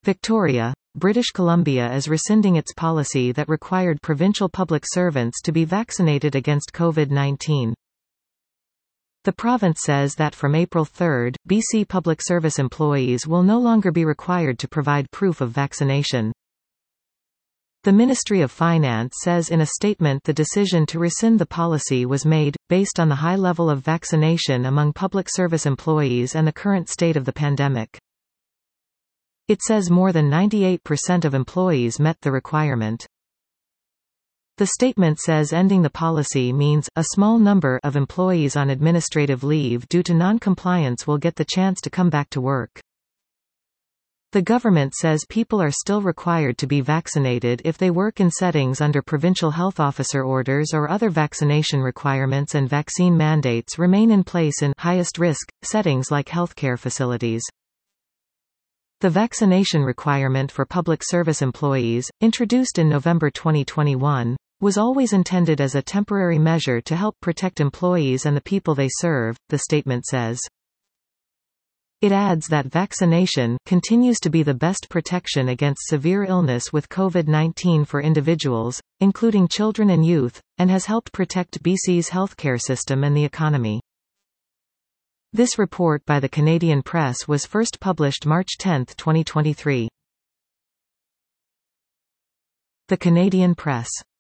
Victoria, British Columbia is rescinding its policy that required provincial public servants to be vaccinated against COVID-19. The province says that from April 3, BC public service employees will no longer be required to provide proof of vaccination. The Ministry of Finance says in a statement the decision to rescind the policy was made, based on the high level of vaccination among public service employees and the current state of the pandemic. It says more than 98% of employees met the requirement. The statement says ending the policy means, a small number of employees on administrative leave due to non-compliance will get the chance to come back to work. The government says people are still required to be vaccinated if they work in settings under provincial health officer orders or other vaccination requirements, and vaccine mandates remain in place in highest risk settings like healthcare facilities. The vaccination requirement for public service employees, introduced in November 2021, was always intended as a temporary measure to help protect employees and the people they serve, the statement says. It adds that vaccination continues to be the best protection against severe illness with COVID-19 for individuals, including children and youth, and has helped protect BC's healthcare system and the economy. This report by the Canadian Press was first published March 10, 2023. The Canadian Press.